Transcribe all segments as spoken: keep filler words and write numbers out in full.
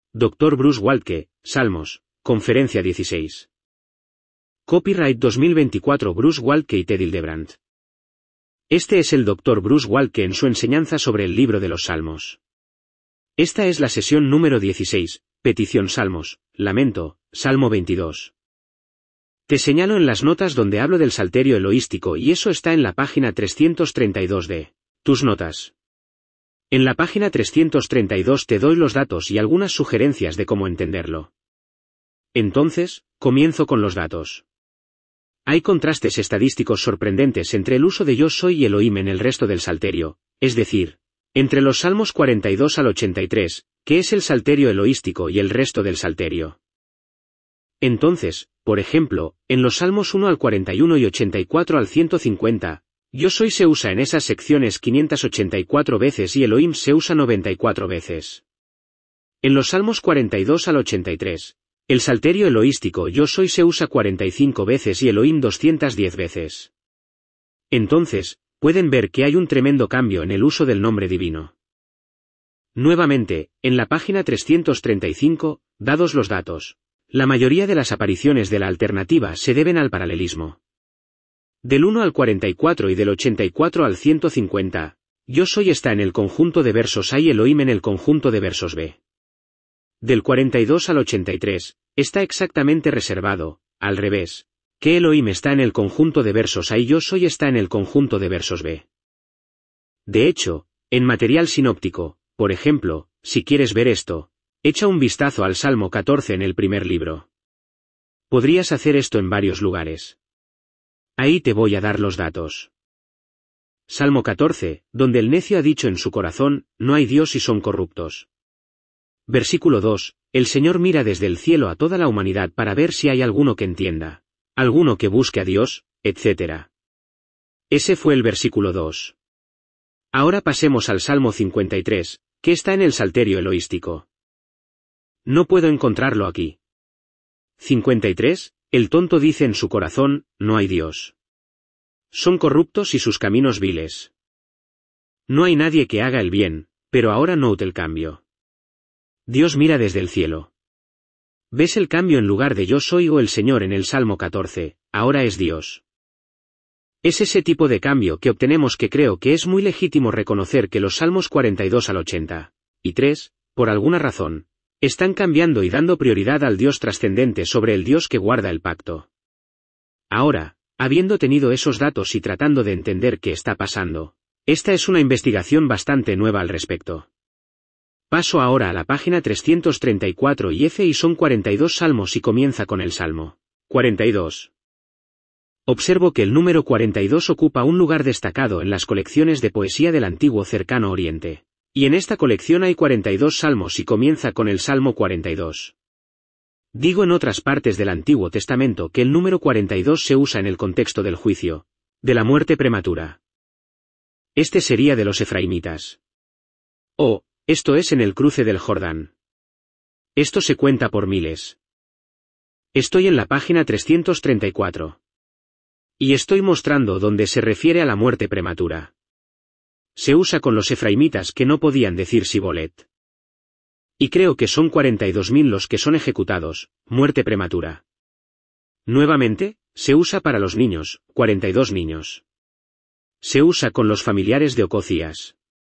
doctor Bruce Waltke, Salmos, Conferencia dieciséis. Copyright dos mil veinticuatro Bruce Waltke y Ted Hildebrand. Este es el doctor Bruce Waltke en su enseñanza sobre el libro de los Salmos. Esta es la sesión número dieciséis, petición Salmos, lamento, Salmo veintidós. Te señalo en las notas donde hablo del salterio eloístico y eso está en la página trescientos treinta y dos de tus notas. En la página trescientos treinta y dos te doy los datos y algunas sugerencias de cómo entenderlo. Entonces, comienzo con los datos. Hay contrastes estadísticos sorprendentes entre el uso de yo soy y Elohim en el resto del salterio, es decir, entre los Salmos cuarenta y dos al ochenta y tres, que es el salterio eloístico y el resto del salterio. Entonces, por ejemplo, en los Salmos uno al cuarenta y uno y ochenta y cuatro al ciento cincuenta, yo soy se usa en esas secciones quinientas ochenta y cuatro veces y Elohim se usa noventa y cuatro veces. En los Salmos cuarenta y dos al ochenta y tres, el salterio eloístico yo soy se usa cuarenta y cinco veces y Elohim doscientas diez veces. Entonces, pueden ver que hay un tremendo cambio en el uso del nombre divino. Nuevamente, en la página trescientos treinta y cinco, dados los datos, la mayoría de las apariciones de la alternativa se deben al paralelismo. Del uno al cuarenta y cuatro y del ochenta y cuatro al ciento cincuenta, yo soy está en el conjunto de versos A y Elohim en el conjunto de versos B. Del cuarenta y dos al ochenta y tres, está exactamente reservado, al revés, que Elohim está en el conjunto de versos A y yo soy está en el conjunto de versos B. De hecho, en material sinóptico, por ejemplo, si quieres ver esto, echa un vistazo al Salmo catorce en el primer libro. Podrías hacer esto en varios lugares. Ahí te voy a dar los datos. Salmo catorce, donde el necio ha dicho en su corazón, no hay Dios y son corruptos. Versículo dos, el Señor mira desde el cielo a toda la humanidad para ver si hay alguno que entienda, alguno que busque a Dios, etcétera. Ese fue el versículo dos. Ahora pasemos al Salmo cincuenta y tres, que está en el salterio eloístico. No puedo encontrarlo aquí. cincuenta y tres, el tonto dice en su corazón, no hay Dios. Son corruptos y sus caminos viles. No hay nadie que haga el bien, pero ahora note el cambio. Dios mira desde el cielo. ¿Ves el cambio en lugar de yo soy o el Señor en el Salmo catorce, ahora es Dios? Es ese tipo de cambio que obtenemos que creo que es muy legítimo reconocer que los Salmos cuarenta y dos al ochenta y tres, por alguna razón, están cambiando y dando prioridad al Dios trascendente sobre el Dios que guarda el pacto. Ahora, habiendo tenido esos datos y tratando de entender qué está pasando, esta es una investigación bastante nueva al respecto. Paso ahora a la página trescientos treinta y cuatro y F y son cuarenta y dos salmos y comienza con el Salmo cuarenta y dos. Observo que el número cuarenta y dos ocupa un lugar destacado en las colecciones de poesía del antiguo Cercano Oriente. Y en esta colección hay cuarenta y dos salmos y comienza con el Salmo cuarenta y dos. Digo en otras partes del Antiguo Testamento que el número cuarenta y dos se usa en el contexto del juicio, de la muerte prematura. Este sería de los efraimitas. Oh, esto es en el cruce del Jordán. Esto se cuenta por miles. Estoy en la página trescientos treinta y cuatro. Y estoy mostrando donde se refiere a la muerte prematura. Se usa con los efraimitas que no podían decir Sibolet. Y creo que son cuarenta y dos mil los que son ejecutados, muerte prematura. Nuevamente, se usa para los niños, cuarenta y dos niños. Se usa con los familiares de Ococías.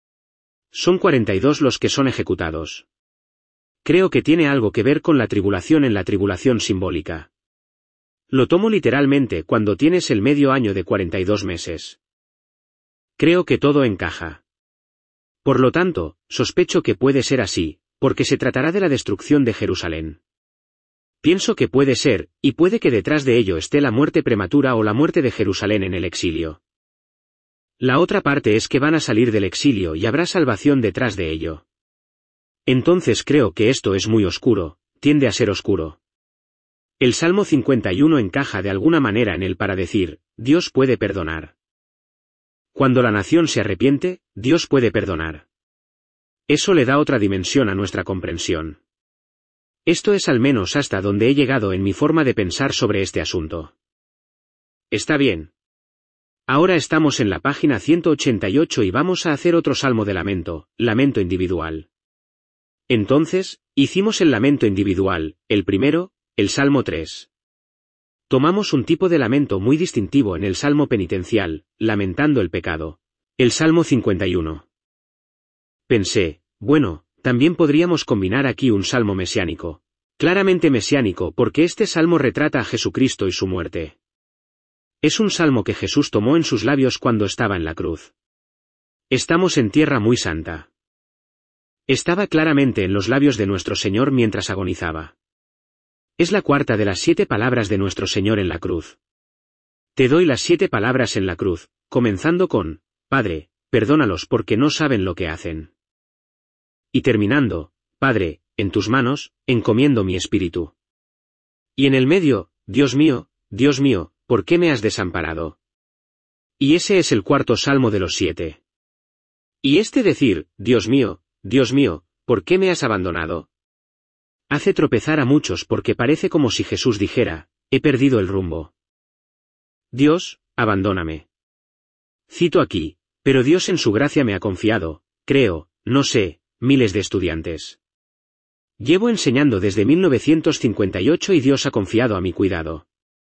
Son cuarenta y dos los que son ejecutados. Creo que tiene algo que ver con la tribulación en la tribulación simbólica. Lo tomo literalmente cuando tienes el medio año de cuarenta y dos meses. Creo que todo encaja. Por lo tanto, sospecho que puede ser así, porque se tratará de la destrucción de Jerusalén. Pienso que puede ser, y puede que detrás de ello esté la muerte prematura o la muerte de Jerusalén en el exilio. La otra parte es que van a salir del exilio y habrá salvación detrás de ello. Entonces creo que esto es muy oscuro, tiende a ser oscuro. El Salmo cincuenta y uno encaja de alguna manera en él para decir, Dios puede perdonar. Cuando la nación se arrepiente, Dios puede perdonar. Eso le da otra dimensión a nuestra comprensión. Esto es al menos hasta donde he llegado en mi forma de pensar sobre este asunto. Está bien. Ahora estamos en la página ciento ochenta y ocho y vamos a hacer otro salmo de lamento, lamento individual. Entonces, Hicimos el lamento individual, el primero, el Salmo tres. Tomamos un tipo de lamento muy distintivo en el Salmo penitencial, lamentando el pecado, el Salmo cincuenta y uno. Pensé, bueno, también podríamos combinar aquí un salmo mesiánico. Claramente mesiánico porque este salmo retrata a Jesucristo y su muerte. Es un salmo que Jesús tomó en sus labios cuando estaba en la cruz. Estamos en tierra muy santa. Estaba claramente en los labios de nuestro Señor mientras agonizaba. Es la cuarta de las siete palabras de nuestro Señor en la cruz. Te doy las siete palabras en la cruz, comenzando con, Padre, perdónalos porque no saben lo que hacen. Y terminando, Padre, en tus manos, encomiendo mi espíritu. Y en el medio, Dios mío, Dios mío, ¿por qué me has desamparado? Y ese es el cuarto salmo de los siete. Y este decir, Dios mío, Dios mío, ¿por qué me has abandonado? Hace tropezar a muchos porque parece como si Jesús dijera, he perdido el rumbo. Dios, abandóname. Cito aquí, pero Dios en su gracia me ha confiado, creo, no sé, miles de estudiantes. Llevo enseñando desde mil novecientos cincuenta y ocho y Dios ha confiado a mi cuidado.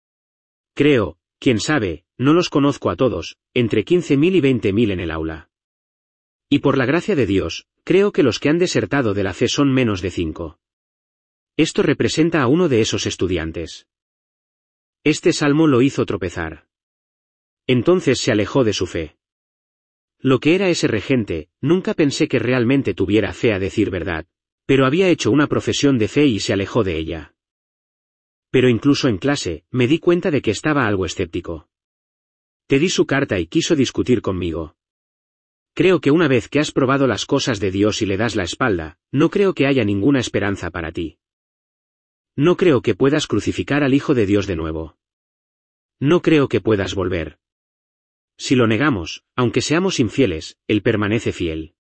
Creo, quién sabe, no los conozco a todos, entre quince mil y veinte mil en el aula. Y por la gracia de Dios, creo que los que han desertado de la fe son menos de cinco. Esto representa a uno de esos estudiantes. Este salmo lo hizo tropezar. Entonces se alejó de su fe. Lo que era ese regente, nunca pensé que realmente tuviera fe a decir verdad, pero había hecho una profesión de fe y se alejó de ella. Pero incluso en clase, me di cuenta de que estaba algo escéptico. Te di su carta y quiso discutir conmigo. Creo que una vez que has probado las cosas de Dios y le das la espalda, no creo que haya ninguna esperanza para ti. No creo que puedas crucificar al Hijo de Dios de nuevo. No creo que puedas volver. Si lo negamos, aunque seamos infieles, Él permanece fiel.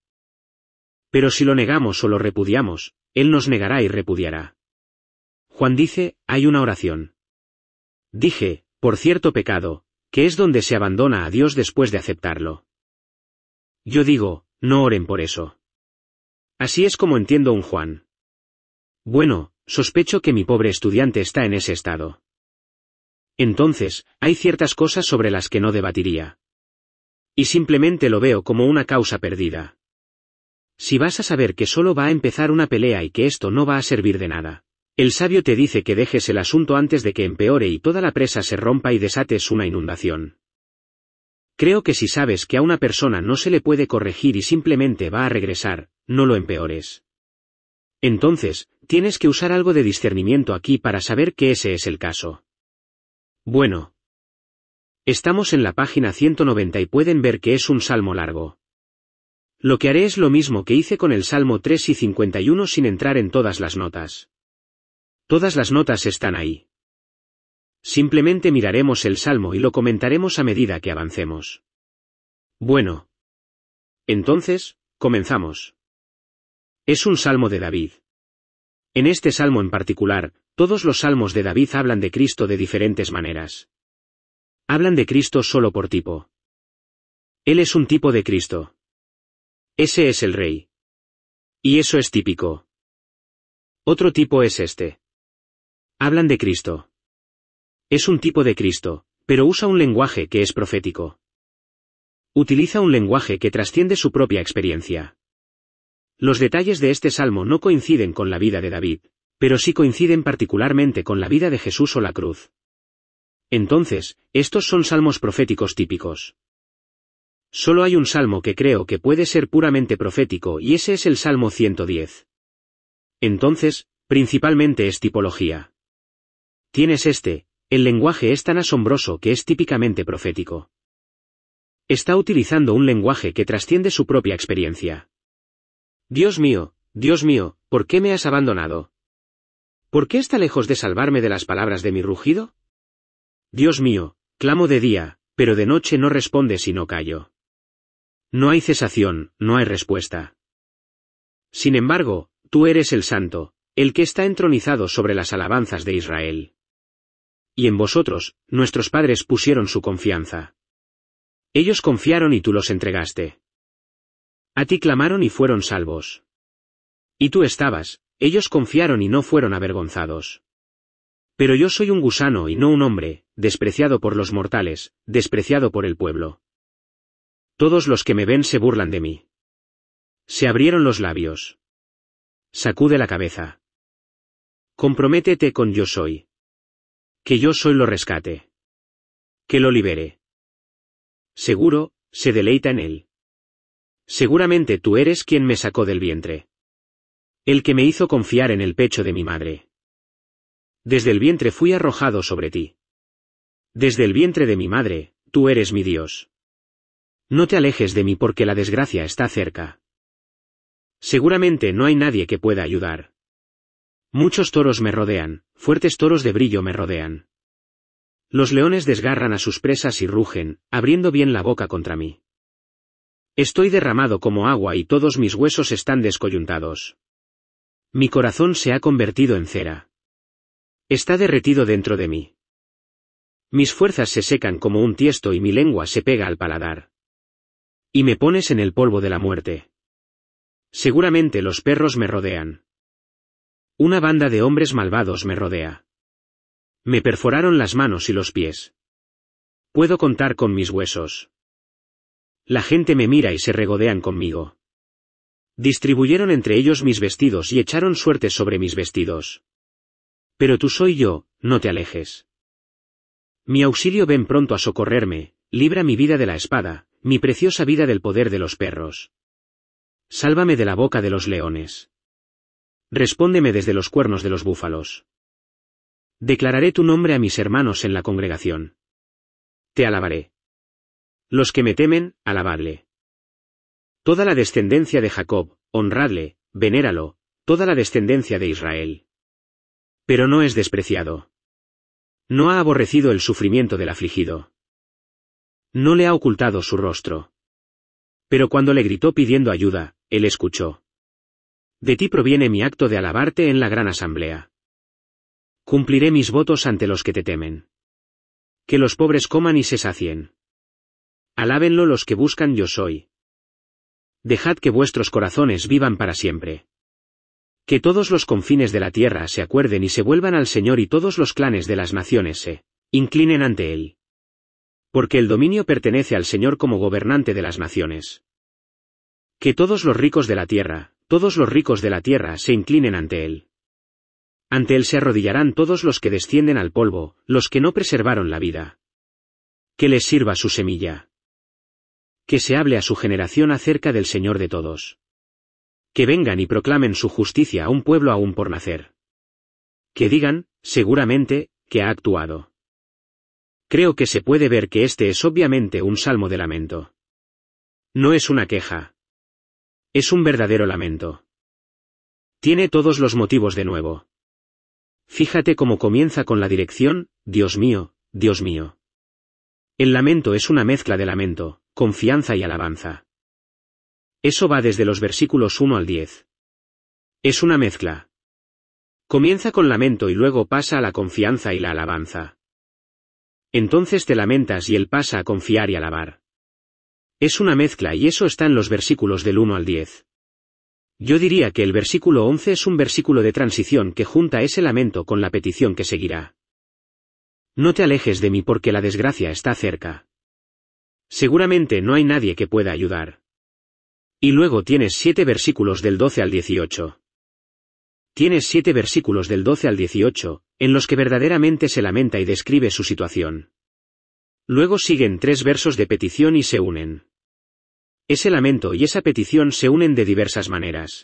Pero si lo negamos o lo repudiamos, Él nos negará y repudiará. Juan dice, hay una oración. Dije, por cierto pecado, que es donde se abandona a Dios después de aceptarlo. Yo digo, no oren por eso. Así es como entiendo un Juan. Bueno, sospecho que mi pobre estudiante está en ese estado. Entonces, hay ciertas cosas sobre las que no debatiría. Y simplemente lo veo como una causa perdida. Si vas a saber que solo va a empezar una pelea y que esto no va a servir de nada, el sabio te dice que dejes el asunto antes de que empeore y toda la presa se rompa y desates una inundación. Creo que si sabes que a una persona no se le puede corregir y simplemente va a regresar, no lo empeores. Entonces, tienes que usar algo de discernimiento aquí para saber que ese es el caso. Bueno. Estamos en la página ciento noventa y pueden ver que es un salmo largo. Lo que haré es lo mismo que hice con el Salmo tres y cincuenta y uno sin entrar en todas las notas. Todas las notas están ahí. Simplemente miraremos el salmo y lo comentaremos a medida que avancemos. Bueno. Entonces, comenzamos. Es un salmo de David. En este salmo en particular, todos los salmos de David hablan de Cristo de diferentes maneras. Hablan de Cristo solo por tipo. Él es un tipo de Cristo. Ese es el rey. Y eso es típico. Otro tipo es este. Hablan de Cristo. Es un tipo de Cristo, pero usa un lenguaje que es profético. Utiliza un lenguaje que trasciende su propia experiencia. Los detalles de este salmo no coinciden con la vida de David, pero sí coinciden particularmente con la vida de Jesús o la cruz. Entonces, estos son salmos proféticos típicos. Solo hay un salmo que creo que puede ser puramente profético y ese es el Salmo ciento diez. Entonces, principalmente es tipología. Tienes este, el lenguaje es tan asombroso que es típicamente profético. Está utilizando un lenguaje que trasciende su propia experiencia. Dios mío, Dios mío, ¿por qué me has abandonado? ¿Por qué está lejos de salvarme de las palabras de mi rugido? Dios mío, clamo de día, pero de noche no respondes y no callo. No hay cesación, no hay respuesta. Sin embargo, tú eres el Santo, el que está entronizado sobre las alabanzas de Israel. Y en vosotros, nuestros padres pusieron su confianza. Ellos confiaron y tú los entregaste. A ti clamaron y fueron salvos. Y tú estabas, Ellos confiaron y no fueron avergonzados. Pero yo soy un gusano y no un hombre, despreciado por los mortales, despreciado por el pueblo. Todos los que me ven se burlan de mí. Se abrieron los labios. Sacude la cabeza. Comprométete con yo soy. Que yo soy lo rescate. Que lo libere. Seguro, se deleita en él. Seguramente tú eres quien me sacó del vientre. El que me hizo confiar en el pecho de mi madre. Desde el vientre fui arrojado sobre ti. Desde el vientre de mi madre, tú eres mi Dios. No te alejes de mí porque la desgracia está cerca. Seguramente no hay nadie que pueda ayudar. Muchos toros me rodean, fuertes toros de brillo me rodean. Los leones desgarran a sus presas y rugen, abriendo bien la boca contra mí. Estoy derramado como agua y todos mis huesos están descoyuntados. Mi corazón se ha convertido en cera. Está derretido dentro de mí. Mis fuerzas se secan como un tiesto y mi lengua se pega al paladar. Y me pones en el polvo de la muerte. Seguramente los perros me rodean. Una banda de hombres malvados me rodea. Me perforaron las manos y los pies. Puedo contar con mis huesos. La gente me mira y se regodean conmigo. Distribuyeron entre ellos mis vestidos y echaron suertes sobre mis vestidos. Pero tú soy yo, no te alejes. Mi auxilio ven pronto a socorrerme, libra mi vida de la espada, mi preciosa vida del poder de los perros. Sálvame de la boca de los leones. Respóndeme desde los cuernos de los búfalos. Declararé tu nombre a mis hermanos en la congregación. Te alabaré. Los que me temen, alabadle. Toda la descendencia de Jacob, honradle, venéralo, toda la descendencia de Israel. Pero no es despreciado. No ha aborrecido el sufrimiento del afligido. No le ha ocultado su rostro. Pero cuando le gritó pidiendo ayuda, él escuchó. De ti proviene mi acto de alabarte en la gran asamblea. Cumpliré mis votos ante los que te temen. Que los pobres coman y se sacien. Alábenlo los que buscan yo soy. Dejad que vuestros corazones vivan para siempre. Que todos los confines de la tierra se acuerden y se vuelvan al Señor y todos los clanes de las naciones se inclinen ante Él. Porque el dominio pertenece al Señor como gobernante de las naciones. Que todos los ricos de la tierra, todos los ricos de la tierra se inclinen ante Él. Ante Él se arrodillarán todos los que descienden al polvo, los que no preservaron la vida. Que les sirva su semilla. Que se hable a su generación acerca del Señor de todos. Que vengan y proclamen su justicia a un pueblo aún por nacer. Que digan, seguramente, que ha actuado. Creo que se puede ver que este es obviamente un salmo de lamento. No es una queja. Es un verdadero lamento. Tiene todos los motivos de nuevo. Fíjate cómo comienza con la dirección, Dios mío, Dios mío. El lamento es una mezcla de lamento, confianza y alabanza. Eso va desde los versículos uno al diez. Es una mezcla. Comienza con lamento y luego pasa a la confianza y la alabanza. Entonces te lamentas y él pasa a confiar y alabar. Es una mezcla y eso está en los versículos del uno al diez. Yo diría que el versículo once es un versículo de transición que junta ese lamento con la petición que seguirá. No te alejes de mí porque la desgracia está cerca. Seguramente no hay nadie que pueda ayudar. Y luego tienes siete versículos del doce al dieciocho. Tienes siete versículos del doce al dieciocho, en los que verdaderamente se lamenta y describe su situación. Luego siguen tres versos de petición y se unen. Ese lamento y esa petición se unen de diversas maneras.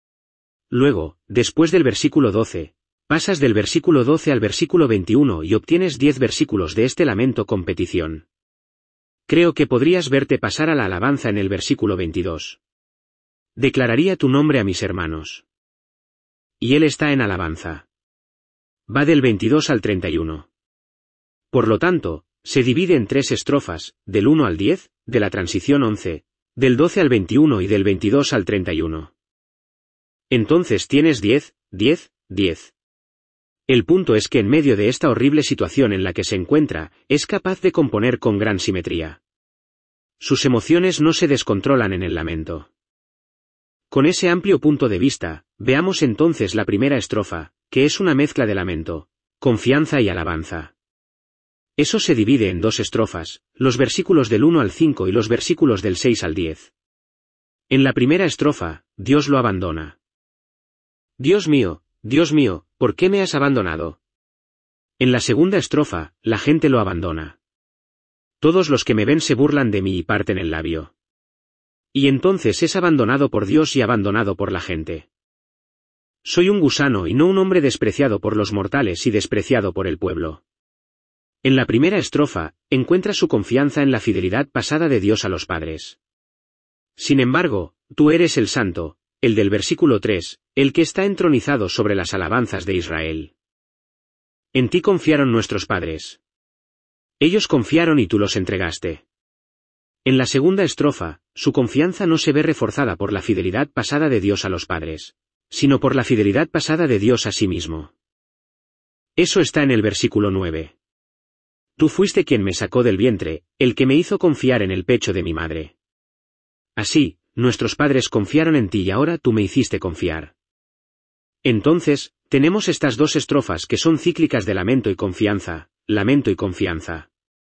Luego, después del versículo doce, pasas del versículo doce al versículo veintiuno y obtienes diez versículos de este lamento con petición. Creo que podrías verte pasar a la alabanza en el versículo veintidós. Declararía tu nombre a mis hermanos. Y él está en alabanza. Va del veintidós al treinta y uno. Por lo tanto, se divide en tres estrofas, del uno al diez, de la transición once, del doce al veintiuno y del veintidós al treinta y uno. Entonces tienes diez, diez, diez. El punto es que en medio de esta horrible situación en la que se encuentra, es capaz de componer con gran simetría. Sus emociones no se descontrolan en el lamento. Con ese amplio punto de vista, veamos entonces la primera estrofa, que es una mezcla de lamento, confianza y alabanza. Eso se divide en dos estrofas, los versículos del uno al cinco y los versículos del seis al diez. En la primera estrofa, Dios lo abandona. Dios mío, Dios mío, ¿por qué me has abandonado? En la segunda estrofa, la gente lo abandona. Todos los que me ven se burlan de mí y parten el labio. Y entonces es abandonado por Dios y abandonado por la gente. Soy un gusano y no un hombre despreciado por los mortales y despreciado por el pueblo. En la primera estrofa, encuentra su confianza en la fidelidad pasada de Dios a los padres. Sin embargo, tú eres el santo, el del versículo tres, el que está entronizado sobre las alabanzas de Israel. En ti confiaron nuestros padres. Ellos confiaron y tú los entregaste. En la segunda estrofa, su confianza no se ve reforzada por la fidelidad pasada de Dios a los padres, sino por la fidelidad pasada de Dios a sí mismo. Eso está en el versículo nueve. Tú fuiste quien me sacó del vientre, el que me hizo confiar en el pecho de mi madre. Así, nuestros padres confiaron en ti y ahora tú me hiciste confiar. Entonces, tenemos estas dos estrofas que son cíclicas de lamento y confianza, lamento y confianza.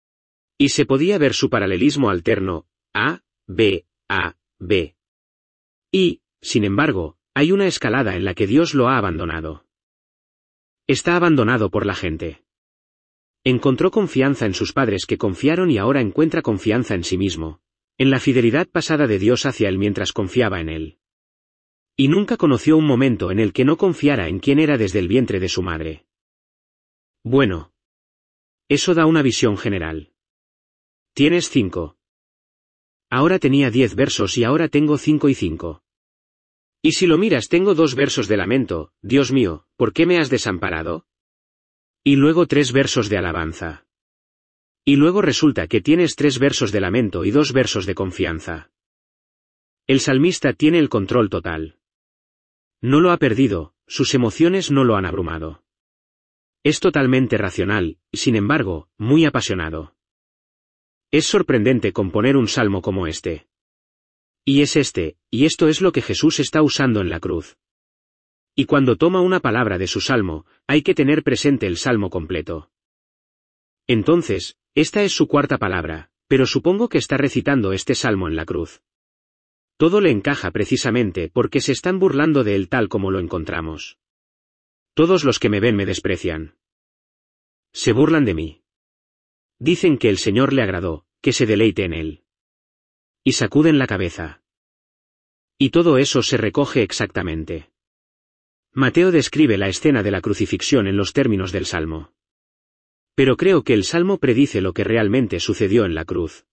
Y se podía ver su paralelismo alterno, A, B, A, B. Y, sin embargo, hay una escalada en la que Dios lo ha abandonado. Está abandonado por la gente. Encontró confianza en sus padres que confiaron y ahora encuentra confianza en sí mismo, en la fidelidad pasada de Dios hacia él mientras confiaba en él. Y nunca conoció un momento en el que no confiara en quién era desde el vientre de su madre. Bueno. Eso da una visión general. Tienes cinco. Ahora tenía diez versos y ahora tengo cinco y cinco. Y si lo miras tengo dos versos de lamento, Dios mío, ¿por qué me has desamparado? Y luego tres versos de alabanza. Y luego resulta que tienes tres versos de lamento y dos versos de confianza. El salmista tiene el control total. No lo ha perdido, sus emociones no lo han abrumado. Es totalmente racional, y sin embargo, muy apasionado. Es sorprendente componer un salmo como este. Y es este, y esto es lo que Jesús está usando en la cruz. Y cuando toma una palabra de su salmo, hay que tener presente el salmo completo. Entonces, esta es su cuarta palabra, pero supongo que está recitando este salmo en la cruz. Todo le encaja precisamente porque se están burlando de él tal como lo encontramos. Todos los que me ven me desprecian. Se burlan de mí. Dicen que el Señor le agradó, que se deleite en él. Y sacuden la cabeza. Y todo eso se recoge exactamente. Mateo describe la escena de la crucifixión en los términos del Salmo. Pero creo que el Salmo predice lo que realmente sucedió en la cruz.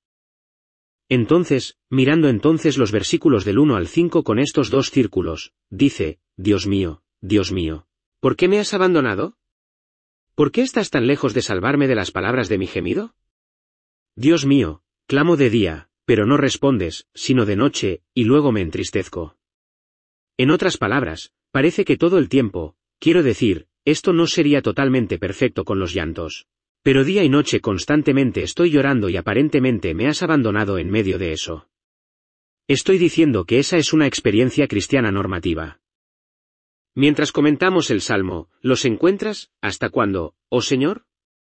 Entonces, mirando entonces los versículos del uno al cinco con estos dos círculos, dice, Dios mío, Dios mío, ¿por qué me has abandonado? ¿Por qué estás tan lejos de salvarme de las palabras de mi gemido? Dios mío, clamo de día, pero no respondes, sino de noche, y luego me entristezco. En otras palabras, parece que todo el tiempo, quiero decir, esto no sería totalmente perfecto con los llantos. Pero día y noche constantemente estoy llorando y aparentemente me has abandonado en medio de eso. Estoy diciendo que esa es una experiencia cristiana normativa. Mientras comentamos el Salmo, ¿los encuentras? ¿Hasta cuándo, oh Señor?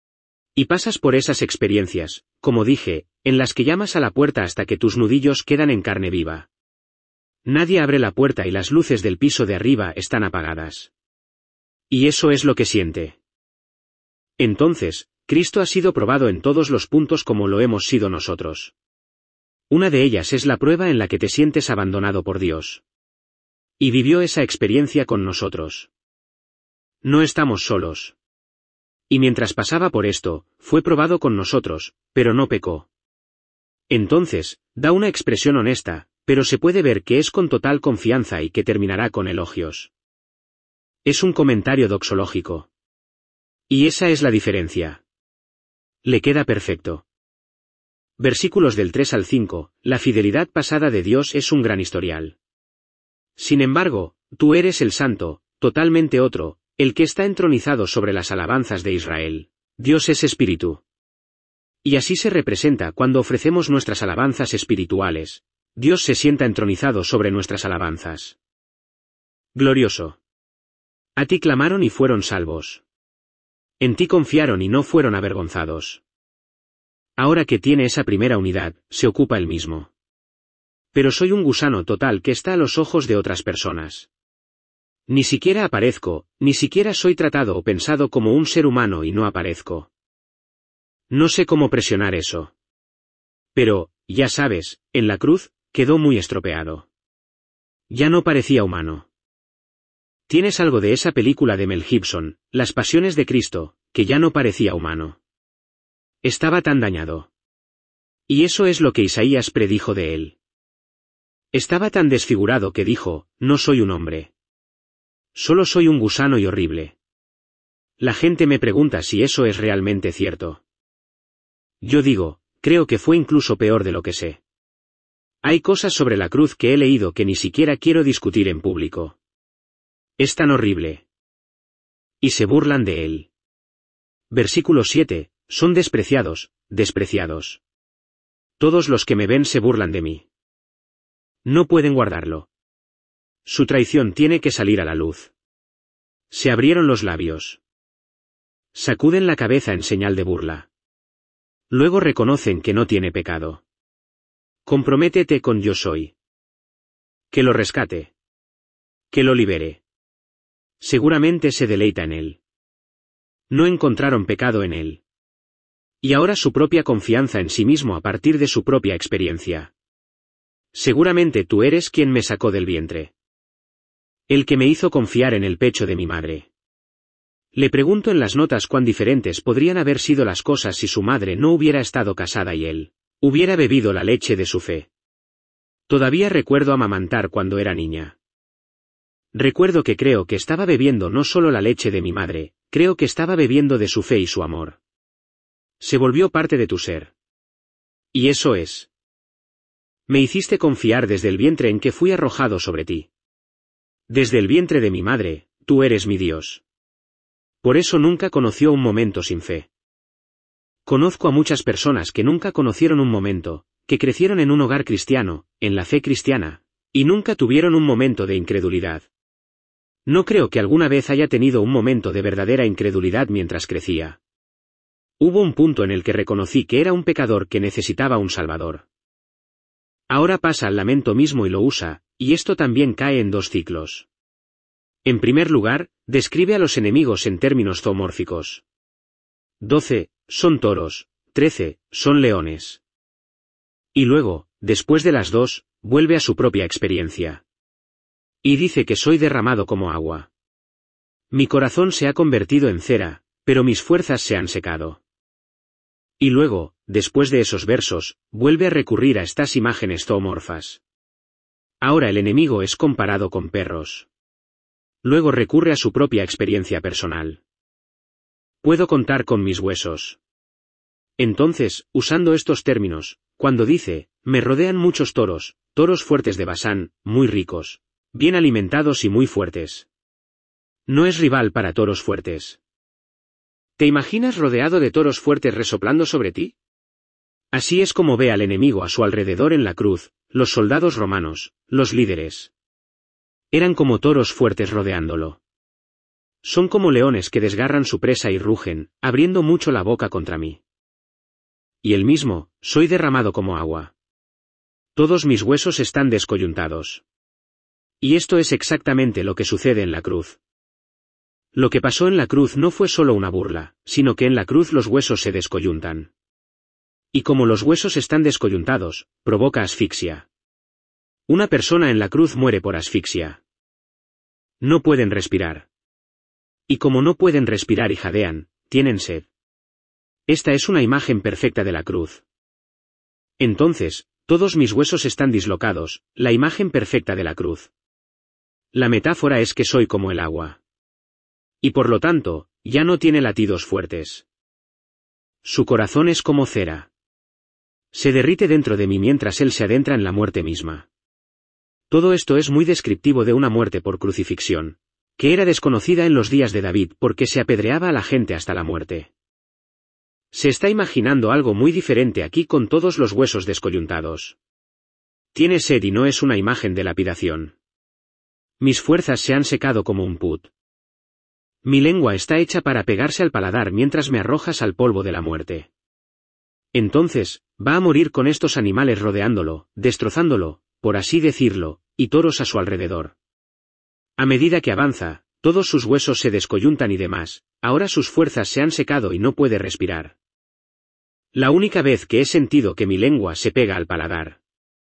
Y pasas por esas experiencias, como dije, en las que llamas a la puerta hasta que tus nudillos quedan en carne viva. Nadie abre la puerta y las luces del piso de arriba están apagadas. Y eso es lo que siente. Entonces, Cristo ha sido probado en todos los puntos como lo hemos sido nosotros. Una de ellas es la prueba en la que te sientes abandonado por Dios. Y vivió esa experiencia con nosotros. No estamos solos. Y mientras pasaba por esto, fue probado con nosotros, pero no pecó. Entonces, da una expresión honesta, pero se puede ver que es con total confianza y que terminará con elogios. Es un comentario doxológico. Y esa es la diferencia. Le queda perfecto. Versículos del tres al cinco, la fidelidad pasada de Dios es un gran historial. Sin embargo, tú eres el santo, totalmente otro, el que está entronizado sobre las alabanzas de Israel. Dios es espíritu. Y así se representa cuando ofrecemos nuestras alabanzas espirituales. Dios se sienta entronizado sobre nuestras alabanzas. Glorioso. A ti clamaron y fueron salvos. En ti confiaron y no fueron avergonzados. Ahora que tiene esa primera unidad, se ocupa él mismo. Pero soy un gusano total que está a los ojos de otras personas. Ni siquiera aparezco, ni siquiera soy tratado o pensado como un ser humano y no aparezco. No sé cómo presionar eso. Pero, ya sabes, en la cruz, quedó muy estropeado. Ya no parecía humano. Tienes algo de esa película de Mel Gibson, Las Pasiones de Cristo, que ya no parecía humano. Estaba tan dañado. Y eso es lo que Isaías predijo de él. Estaba tan desfigurado que dijo, no soy un hombre. Solo soy un gusano y horrible. La gente me pregunta si eso es realmente cierto. Yo digo, creo que fue incluso peor de lo que sé. Hay cosas sobre la cruz que he leído que ni siquiera quiero discutir en público. Es tan horrible. Y se burlan de él. Versículo siete, son despreciados, despreciados. Todos los que me ven se burlan de mí. No pueden guardarlo. Su traición tiene que salir a la luz. Se abrieron los labios. Sacuden la cabeza en señal de burla. Luego reconocen que no tiene pecado. Comprométete con yo soy. Que lo rescate. Que lo libere. Seguramente se deleita en él. No encontraron pecado en él. Y ahora su propia confianza en sí mismo a partir de su propia experiencia. Seguramente tú eres quien me sacó del vientre. El que me hizo confiar en el pecho de mi madre. Le pregunto en las notas cuán diferentes podrían haber sido las cosas si su madre no hubiera estado casada y él hubiera bebido la leche de su fe. Todavía recuerdo amamantar cuando era niña. Recuerdo que creo que estaba bebiendo no solo la leche de mi madre, creo que estaba bebiendo de su fe y su amor. Se volvió parte de tu ser. Y eso es. Me hiciste confiar desde el vientre en que fui arrojado sobre ti. Desde el vientre de mi madre, tú eres mi Dios. Por eso nunca conoció un momento sin fe. Conozco a muchas personas que nunca conocieron un momento, que crecieron en un hogar cristiano, en la fe cristiana, y nunca tuvieron un momento de incredulidad. No creo que alguna vez haya tenido un momento de verdadera incredulidad mientras crecía. Hubo un punto en el que reconocí que era un pecador que necesitaba un Salvador. Ahora pasa al lamento mismo y lo usa, y esto también cae en dos ciclos. En primer lugar, describe a los enemigos en términos zoomórficos. doce, son toros, trece, son leones. Y luego, después de las dos, vuelve a su propia experiencia. Y dice que soy derramado como agua. Mi corazón se ha convertido en cera, pero mis fuerzas se han secado. Y luego, después de esos versos, vuelve a recurrir a estas imágenes zoomorfas. Ahora el enemigo es comparado con perros. Luego recurre a su propia experiencia personal. Puedo contar con mis huesos. Entonces, usando estos términos, cuando dice, me rodean muchos toros, toros fuertes de Basán, muy ricos, bien alimentados y muy fuertes. No es rival para toros fuertes. ¿Te imaginas rodeado de toros fuertes resoplando sobre ti? Así es como ve al enemigo a su alrededor en la cruz, los soldados romanos, los líderes. Eran como toros fuertes rodeándolo. Son como leones que desgarran su presa y rugen, abriendo mucho la boca contra mí. Y él mismo, soy derramado como agua. Todos mis huesos están descoyuntados. Y esto es exactamente lo que sucede en la cruz. Lo que pasó en la cruz no fue solo una burla, sino que en la cruz los huesos se descoyuntan. Y como los huesos están descoyuntados, provoca asfixia. Una persona en la cruz muere por asfixia. No pueden respirar. Y como no pueden respirar y jadean, tienen sed. Esta es una imagen perfecta de la cruz. Entonces, todos mis huesos están dislocados, la imagen perfecta de la cruz. La metáfora es que soy como el agua. Y por lo tanto, ya no tiene latidos fuertes. Su corazón es como cera. Se derrite dentro de mí mientras él se adentra en la muerte misma. Todo esto es muy descriptivo de una muerte por crucifixión, que era desconocida en los días de David porque se apedreaba a la gente hasta la muerte. Se está imaginando algo muy diferente aquí con todos los huesos descoyuntados. Tiene sed y no es una imagen de lapidación. Mis fuerzas se han secado como un put. Mi lengua está hecha para pegarse al paladar mientras me arrojas al polvo de la muerte. Entonces, va a morir con estos animales rodeándolo, destrozándolo, por así decirlo, y toros a su alrededor. A medida que avanza, todos sus huesos se descoyuntan y demás, ahora sus fuerzas se han secado y no puede respirar. La única vez que he sentido que mi lengua se pega al paladar.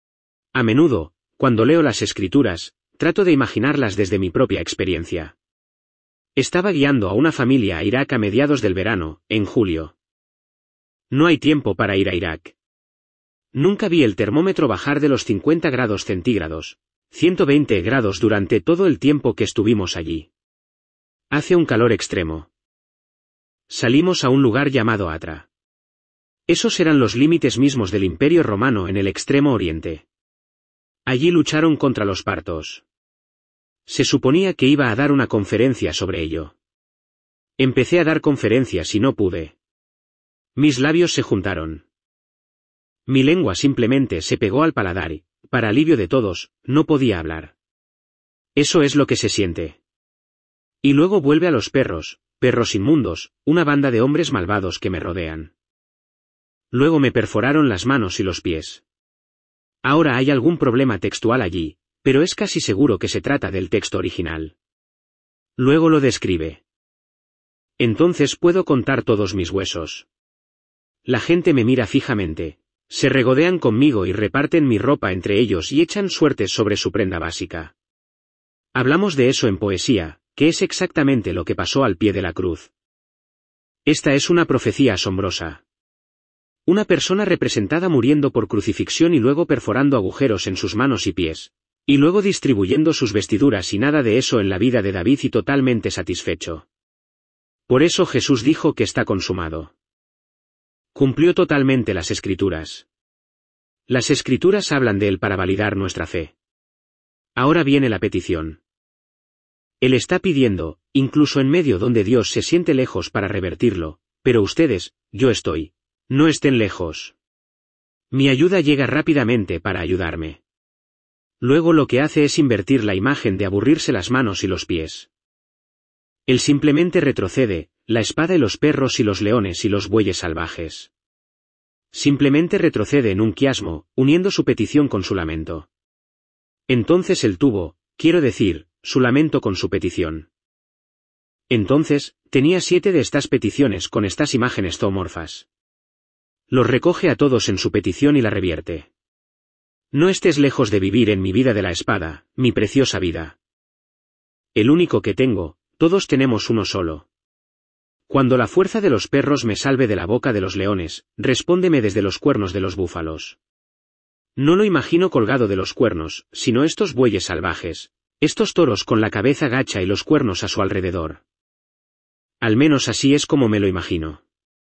A menudo, cuando leo las escrituras, trato de imaginarlas desde mi propia experiencia. Estaba guiando a una familia a Irak a mediados del verano, en julio. No hay tiempo para ir a Irak. Nunca vi el termómetro bajar de los cincuenta grados centígrados, ciento veinte grados durante todo el tiempo que estuvimos allí. Hace un calor extremo. Salimos a un lugar llamado Atra. Esos eran los límites mismos del Imperio Romano en el Extremo Oriente. Allí lucharon contra los partos. Se suponía que iba a dar una conferencia sobre ello. Empecé a dar conferencias y no pude. Mis labios se juntaron. Mi lengua simplemente se pegó al paladar y, para alivio de todos, no podía hablar. Eso es lo que se siente. Y luego vuelve a los perros, perros inmundos, una banda de hombres malvados que me rodean. Luego me perforaron las manos y los pies. Ahora hay algún problema textual allí, pero es casi seguro que se trata del texto original. Luego lo describe. Entonces puedo contar todos mis huesos. La gente me mira fijamente, se regodean conmigo y reparten mi ropa entre ellos y echan suertes sobre su prenda básica. Hablamos de eso en poesía, que es exactamente lo que pasó al pie de la cruz. Esta es una profecía asombrosa. Una persona representada muriendo por crucifixión y luego perforando agujeros en sus manos y pies, y luego distribuyendo sus vestiduras y nada de eso en la vida de David y totalmente satisfecho. Por eso Jesús dijo que está consumado. Cumplió totalmente las Escrituras. Las Escrituras hablan de él para validar nuestra fe. Ahora viene la petición. Él está pidiendo, incluso en medio donde Dios se siente lejos para revertirlo, pero ustedes, yo estoy. No estén lejos. Mi ayuda llega rápidamente para ayudarme. Luego lo que hace es invertir la imagen de aburrirse las manos y los pies. Él simplemente retrocede, la espada y los perros y los leones y los bueyes salvajes. Simplemente retrocede en un quiasmo, uniendo su petición con su lamento. Entonces él tuvo, quiero decir, su lamento con su petición. Entonces, tenía siete de estas peticiones con estas imágenes zoomorfas. Los recoge a todos en su petición y la revierte. No estés lejos de vivir en mi vida de la espada, mi preciosa vida. El único que tengo, todos tenemos uno solo. Cuando la fuerza de los perros me salve de la boca de los leones, respóndeme desde los cuernos de los búfalos. No lo imagino colgado de los cuernos, sino estos bueyes salvajes, estos toros con la cabeza gacha y los cuernos a su alrededor. Al menos así es como me lo imagino.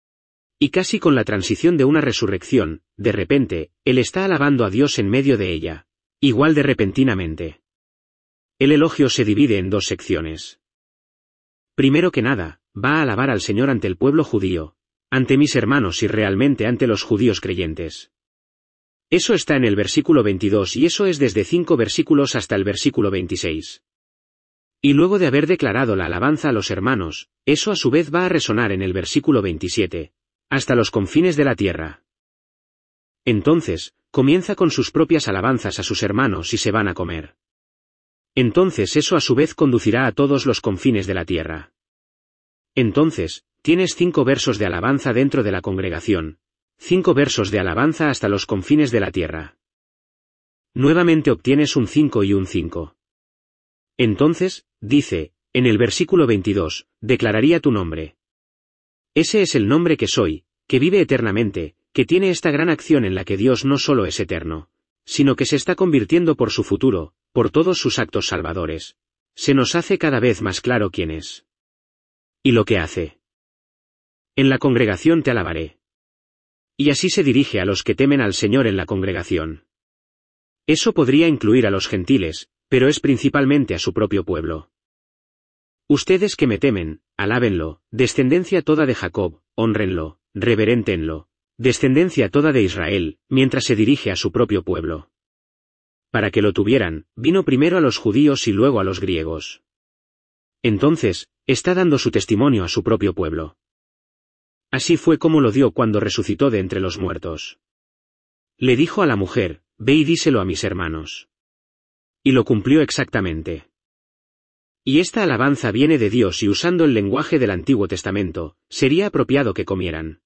Y casi con la transición de una resurrección, de repente, él está alabando a Dios en medio de ella, igual de repentinamente. El elogio se divide en dos secciones. Primero que nada, va a alabar al Señor ante el pueblo judío, ante mis hermanos y realmente ante los judíos creyentes. Eso está en el versículo veintidós y eso es desde cinco versículos hasta el versículo veintiséis. Y luego de haber declarado la alabanza a los hermanos, eso a su vez va a resonar en el versículo veintisiete. Hasta los confines de la tierra. Entonces, comienza con sus propias alabanzas a sus hermanos y se van a comer. Entonces eso a su vez conducirá a todos los confines de la tierra. Entonces, tienes cinco versos de alabanza dentro de la congregación, cinco versos de alabanza hasta los confines de la tierra. Nuevamente obtienes un cinco y un cinco. Entonces, dice, en el versículo veintidós, declararía tu nombre. Ese es el nombre que soy, que vive eternamente, que tiene esta gran acción en la que Dios no solo es eterno, sino que se está convirtiendo por su futuro, por todos sus actos salvadores. Se nos hace cada vez más claro quién es. Y lo que hace. En la congregación te alabaré. Y así se dirige a los que temen al Señor en la congregación. Eso podría incluir a los gentiles, pero es principalmente a su propio pueblo. Ustedes que me temen, alábenlo, descendencia toda de Jacob, hónrenlo, reverentenlo, descendencia toda de Israel, mientras se dirige a su propio pueblo. para que lo tuvieran, vino primero a los judíos y luego a los griegos. Entonces, está dando su testimonio a su propio pueblo. Así fue como lo dio cuando resucitó de entre los muertos. Le dijo a la mujer, ve y díselo a mis hermanos. Y lo cumplió exactamente. Y esta alabanza viene de Dios y usando el lenguaje del Antiguo Testamento, sería apropiado que comieran.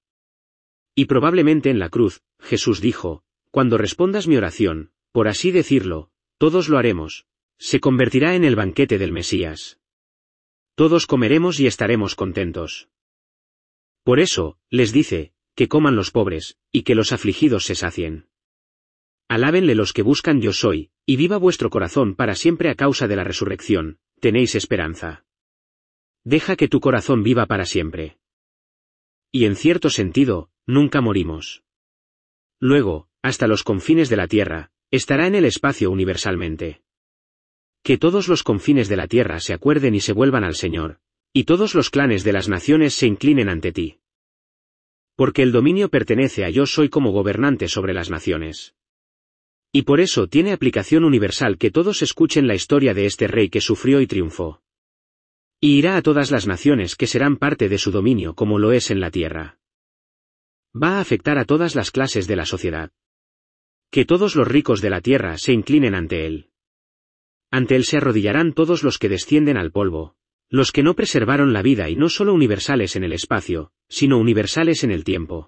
Y probablemente en la cruz, Jesús dijo, cuando respondas mi oración, por así decirlo, todos lo haremos, se convertirá en el banquete del Mesías. Todos comeremos y estaremos contentos. Por eso, les dice, que coman los pobres, y que los afligidos se sacien. Alábenle los que buscan yo soy, y viva vuestro corazón para siempre a causa de la resurrección, tenéis esperanza. Deja que tu corazón viva para siempre. Y en cierto sentido, nunca morimos. Luego, hasta los confines de la tierra, estará en el espacio universalmente. Que todos los confines de la tierra se acuerden y se vuelvan al Señor, y todos los clanes de las naciones se inclinen ante ti. Porque el dominio pertenece a yo soy como gobernante sobre las naciones. Y por eso tiene aplicación universal que todos escuchen la historia de este rey que sufrió y triunfó. Y irá a todas las naciones que serán parte de su dominio como lo es en la tierra. Va a afectar a todas las clases de la sociedad. Que todos los ricos de la tierra se inclinen ante él. Ante él se arrodillarán todos los que descienden al polvo, los que no preservaron la vida y no solo universales en el espacio, sino universales en el tiempo.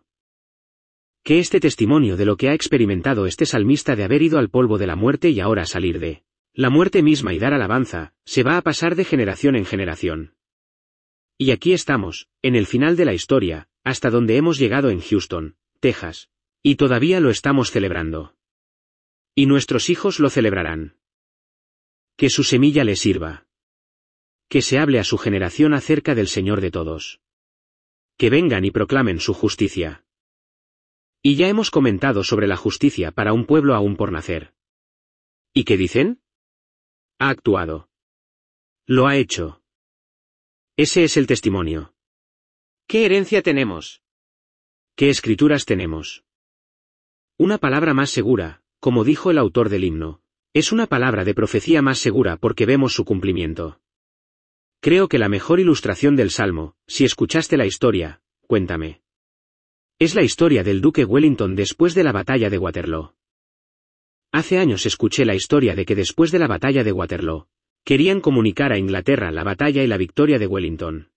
Que este testimonio de lo que ha experimentado este salmista de haber ido al polvo de la muerte y ahora salir de la muerte misma y dar alabanza, se va a pasar de generación en generación. Y aquí estamos, en el final de la historia, hasta donde hemos llegado en Houston, Texas, y todavía lo estamos celebrando. Y nuestros hijos lo celebrarán. Que su semilla le sirva. Que se hable a su generación acerca del Señor de todos. Que vengan y proclamen su justicia. Y ya hemos comentado sobre la justicia para un pueblo aún por nacer. ¿Y qué dicen? Ha actuado. Lo ha hecho. Ese es el testimonio. ¿Qué herencia tenemos? ¿Qué escrituras tenemos? Una palabra más segura, como dijo el autor del himno, es una palabra de profecía más segura porque vemos su cumplimiento. Creo que la mejor ilustración del Salmo, si escuchaste la historia, cuéntame. Es la historia del duque Wellington después de la batalla de Waterloo. Hace años escuché la historia de que después de la batalla de Waterloo, querían comunicar a Inglaterra la batalla y la victoria de Wellington.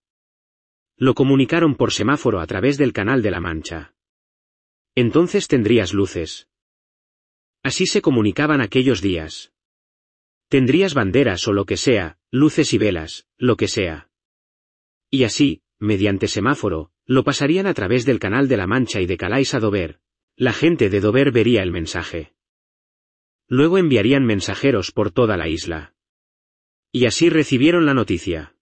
Lo comunicaron por semáforo a través del Canal de la Mancha. Entonces tendrías luces. Así se comunicaban aquellos días. Tendrías banderas o lo que sea, luces y velas, lo que sea. Y así, mediante semáforo, lo pasarían a través del Canal de la Mancha y de Calais a Dover. La gente de Dover vería el mensaje. Luego enviarían mensajeros por toda la isla. Y así recibieron la noticia.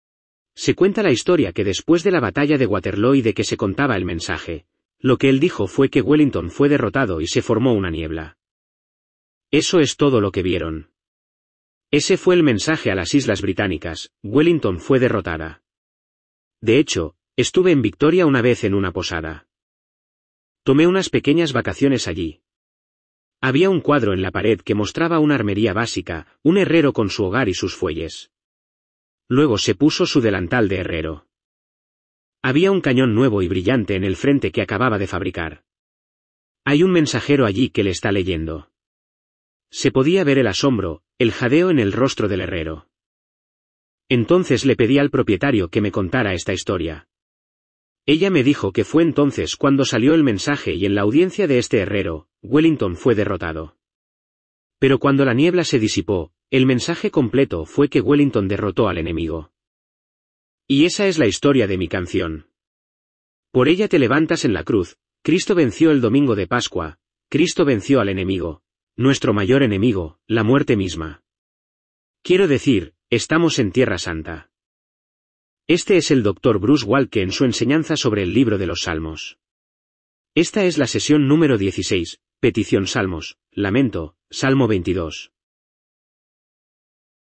Se cuenta la historia que después de la batalla de Waterloo y de que se contaba el mensaje, lo que él dijo fue que Wellington fue derrotado y se formó una niebla. Eso es todo lo que vieron. Ese fue el mensaje a las Islas Británicas, Wellington fue derrotada. De hecho, estuve en Victoria una vez en una posada. Tomé unas pequeñas vacaciones allí. Había un cuadro en la pared que mostraba una armería básica, un herrero con su hogar y sus fuelles. Luego se puso su delantal de herrero. Había un cañón nuevo y brillante en el frente que acababa de fabricar. Hay un mensajero allí que le está leyendo. Se podía ver el asombro, el jadeo en el rostro del herrero. Entonces le pedí al propietario que me contara esta historia. Ella me dijo que fue entonces cuando salió el mensaje y en la audiencia de este herrero, Wellington fue derrotado. Pero cuando la niebla se disipó, el mensaje completo fue que Wellington derrotó al enemigo. Y esa es la historia de mi canción. Por ella te levantas en la cruz, Cristo venció el domingo de Pascua, Cristo venció al enemigo, nuestro mayor enemigo, la muerte misma. Quiero decir, estamos en Tierra Santa. Este es el doctor Bruce Waltke en su enseñanza sobre el libro de los Salmos. Esta es la sesión número dieciséis, petición Salmos, lamento, Salmo veintidós.